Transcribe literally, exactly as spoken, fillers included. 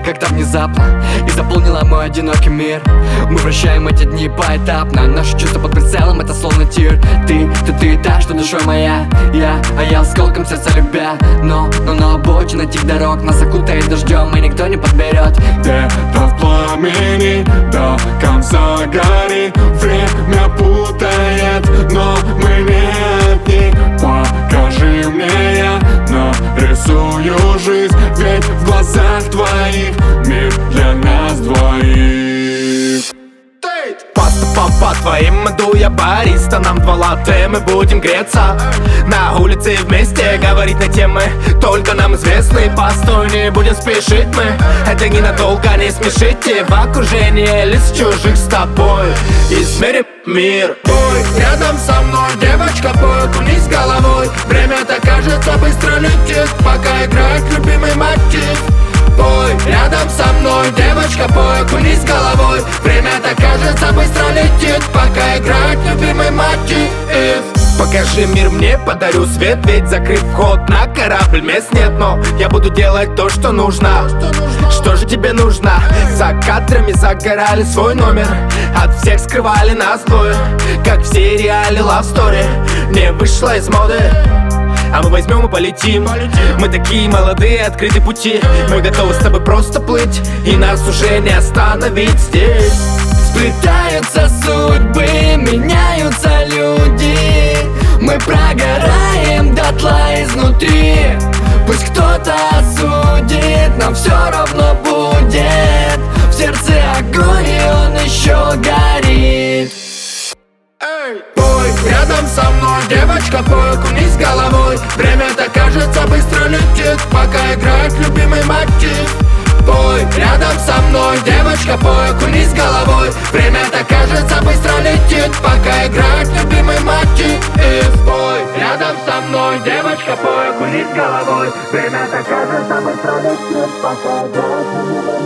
как-то внезапно и заполнила мой одинокий мир. Мы вращаем эти дни поэтапно, наши чувства под прицелом, это словно тир. Ты, ты, ты та, что душой моя, я, а я осколком сердца любя. Но, но на обочине этих дорог нас окутает дождем, и никто не подберет. Где-то в пламени до конца гори время путает, но мы не одни. Покажи мне, я нарисую жизнь, ведь в глазах твоих мир для нас двоих. Поступом по твоим иду я бариста. Нам два латте, мы будем греться на улице вместе, говорить на темы только нам известны. Постой, не будем спешить мы, это ненадолго, не смешите. В окружении лиц чужих с тобой измерим мир. Ой, рядом со мной девочка, пой, окунись головой. Время-то кажется быстро летит, пока играет любимый мотив. Пой, рядом со мной девочка, пой, окунись головой. Время-то кажется быстро летит, пока играет любимый мотив. Покажи мир мне, подарю свет, ведь закрыт вход на корабль, мест нет, но я буду делать то, что нужно. Что же тебе нужно? За кадрами загорали свой номер, от всех скрывали нас двое, как в сериале Love Story. Не вышла из моды, а мы возьмем и полетим. Мы такие молодые, открыты пути, мы готовы с тобой просто плыть, и нас уже не остановить здесь. Сплетаются судьбы, меняются люди, мы прогораем дотла изнутри. Пусть кто-то осудит, нам все равно будет. В сердце огонь, и он еще горит. Пой, рядом со мной девочка, пой, окунись головой. Время-то кажется быстро летит, пока играет любимый мотив. Пой, рядом со мной девочка, пой, окунись головой. Время-то кажется быстро летит, пока играет любимый мотив. Пой, рядом со мной девочка, пой, окунись головой. Время-то кажется быстро летит, пока играет любимый мотив.